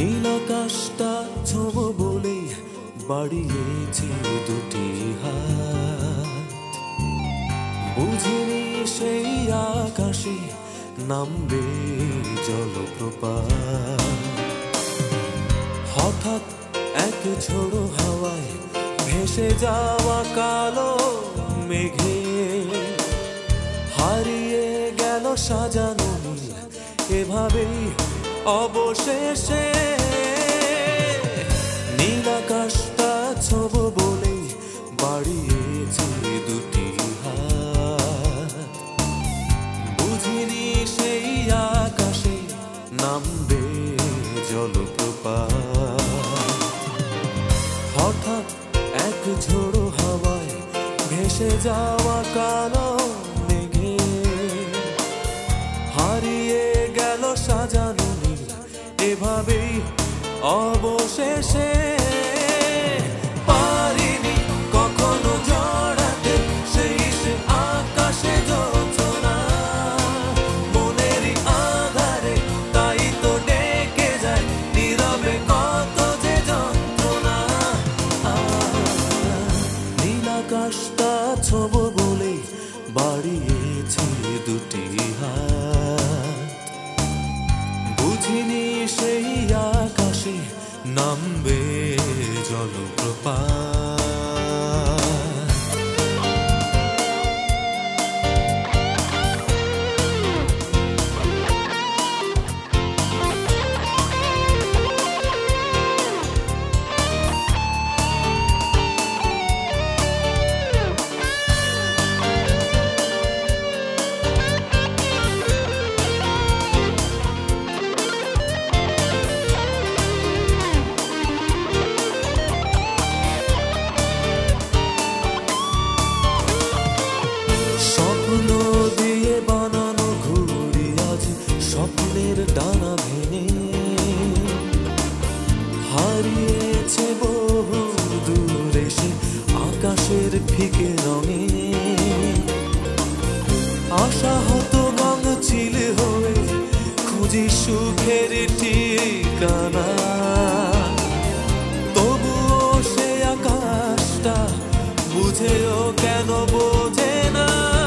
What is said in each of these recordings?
নীলাকাশটা ছোঁব বলে বাড়িয়েছি দুটি হাত, বুঝিনি সেই আকাশে নামবে জলপ্রপাত। হঠাৎ এক ঝোড়ো হাওয়ায় ভেসে যাওয়া কালো মেঘে হারিয়ে গেল সাজানো নীল, এভাবেই অবশেষে নীলাকাশটা ছোঁব বলে বাড়িয়েছি দুটি হাত, বুঝিনি সেই আকাশে নামবে জলপ্রপাত। হঠাৎ এক ঝোড়ো হাওয়ায় ভেসে যাওয়া কালো মেঘে হারিয়ে গেল সাজানো নীল, এভাবেই অবশেষে পারিনি কখনো জড়াতে সেই সে আকাশে জোছনা, মনেরই আধারে তাই তো ডেকে যায় নীরবে কত যে যন্ত্রণা। নীলাকাশটা ছোঁব বলে বাড়িয়েছি দুটি হাত, বুঝিনি সেই আকাশে নামবে জলপ্রপাত। স্বপ্নের ডানা ভেঙে হারিয়েছে বহু দূরে সে আকাশের ফিকে রঙে, আশাহত গঙ্গচিল হয়ে খুঁজি সুখের ঠিকানা, তবুও সে আকাশটা বুঝেও কেন বোঝে না।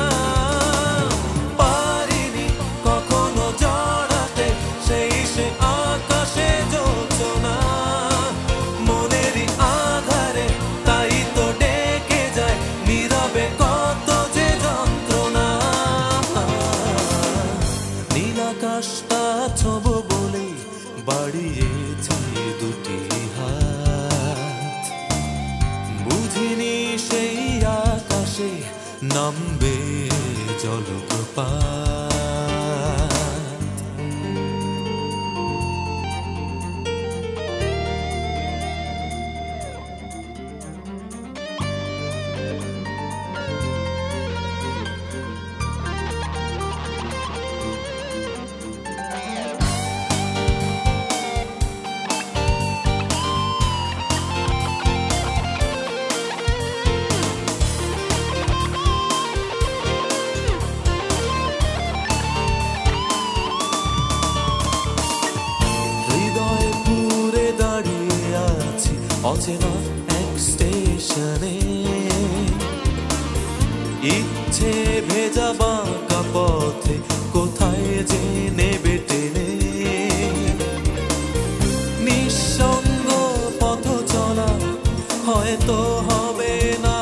নীলাকাশটা ছোঁব বলে বাড়িয়েছি দুটি হাত, বুঝিনি সেই আকাশে নামবে জলপ্রপাত। অচেনা এক স্টেশনে ইচ্ছে ভেজা বাঁকা পথে কোথায় যে নেবে টেনে, নিঃসঙ্গ পথ চলা হয়তো হবে না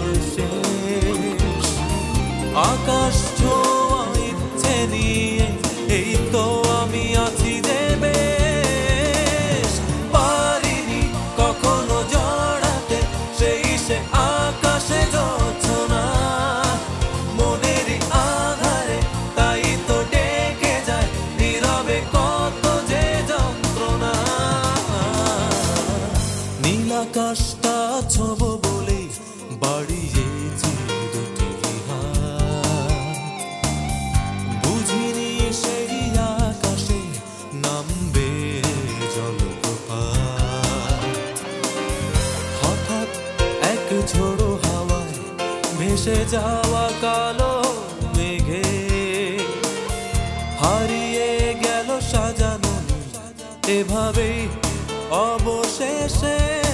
শেষ, আকাশ ছোঁয়া ইচ্ছে নিয়ে এই তো আমি আছি যে বেশ। পারিনি কখনো জড়াতে সেই সে আকাশে জোছনা, মনেরই আধারে তাই তো ডেকে যায় নীরবে কত যে যন্ত্রণা। নীলাকাশটা ছোঁব বলে বাড়িয়েছি দুটি হাত, বুঝিনি সেই আকাশে নামবে জলপ্রপাত। হঠাৎ এক ঝোড়ো হাওয়ায় ভেসে যাওয়া কালো মেঘে হারিয়ে গেল সাজানো এভাবেই অবশেষে